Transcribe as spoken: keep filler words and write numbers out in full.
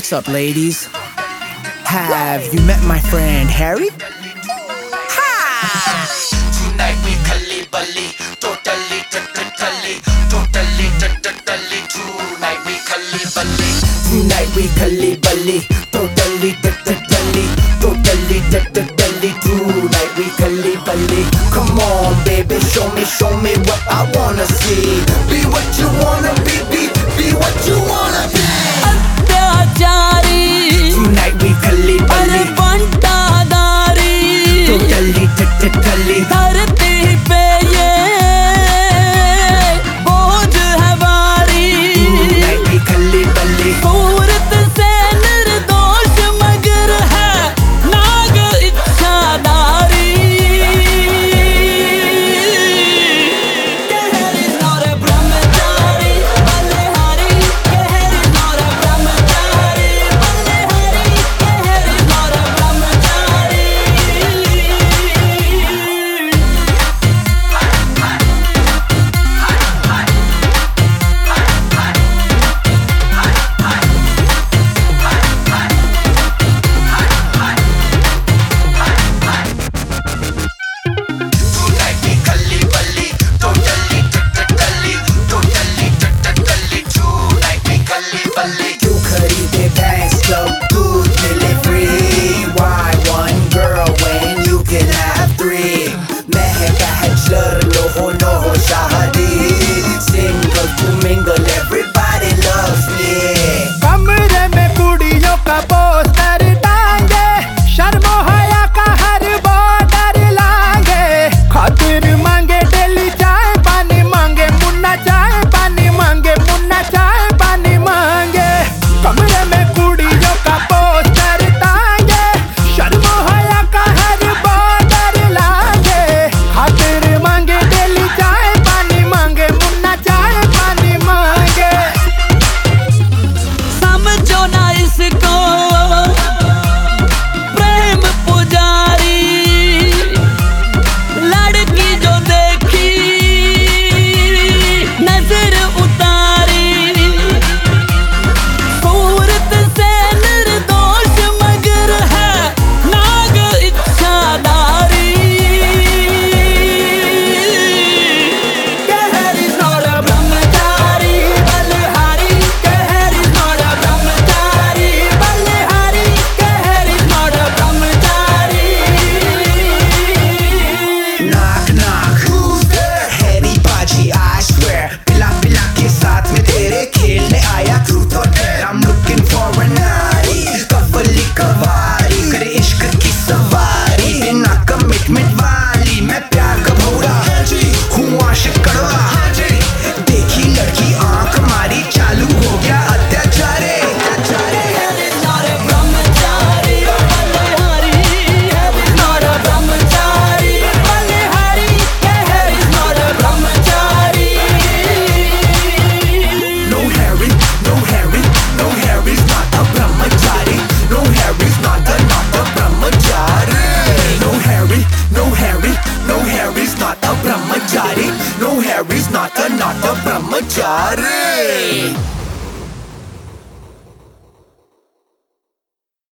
What's up, ladies? Have you met my friend Harry? Hi! Tonight we Kalibali, totally, totally, totally, totally. Tonight we Kalibali. Tonight we Kalibali, totally, totally, totally, totally. Tonight we Kalibali. Come on, baby, show me, show me what I wanna see. Be what you wanna be, be, be what you wanna be. Tonight we Kalibali, totally, totally. धरती पे ये बोझ है भारी, Tonight we Kalibali. सूरत से निर्दोष मगर है नाग इच्छाधारी. कहर नौर ब्रह्मचारी बलिहारी, कहर नौर ब्रह्मचारी बलिहारी, कहर नौर ब्रह्मचारी. Tonight we Kalibali, totally, totally, totally, totally. Tonight we Kalibali. तू खरीदे भैंस तो दूध मिले free. Why one girl when you can have three? मैं है bachelor, no हो no हो शादी. Single to mingle, everybody loves me. कमरे में कुड़ियों का पोस्टर टांगे, शर्मो हया का हर बॉर्डर लांगे. खातिर मांगे डेली चाय पानी मांगे, मुन्ना चाय पानी मांगे, मुन्ना चाय पानी मांगे. कमरे में कुड़ियों का पोस्टर टांगे, शर्मो हया का हर बॉर्डर लांगे. खातिर मांगे डेली चाय पानी मांगे, मुन्ना चाय पानी मांगे. समझो ना इसको प्रेम पुजारी, लड़की जो देखी नजर उतारी. सूरत से निर्दोष मगर है नाग इच्छाधारी. कहर नौर ब्रह्मचारी बलिहारी, कहर नौर ब्रह्मचारी बलिहारी, कहर नौर ब्रह्मचारी. Knock knock, who's there? Harry Baji, I swear. पिला पिला के साथ में तेरे खेलने आया truth or dare. I'm looking for a नारी, कव्वली कवारी, करे इश्क की सवारी, बिना commitment वाली. मैं प्यार का